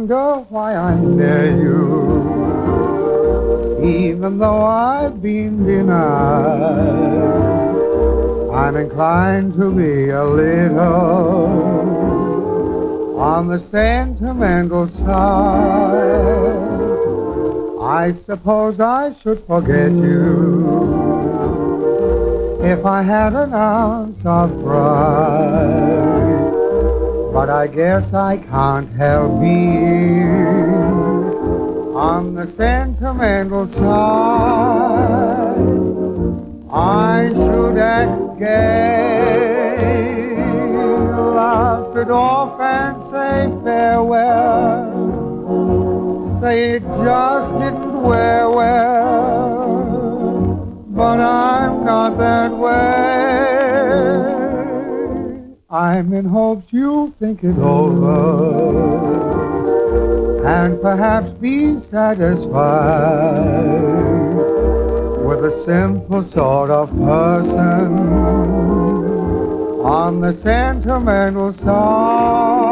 wonder why I'm near you, even though I've been denied. I'm inclined to be a little on the sentimental side. I suppose I should forget you if I had an ounce of pride. But I guess I can't help being on the sentimental side. I should act gay, laugh it off and say farewell, say it just didn't wear well, but I'm not that way. I'm in hopes you'll think it over and perhaps be satisfied with a simple sort of person on the sentimental side.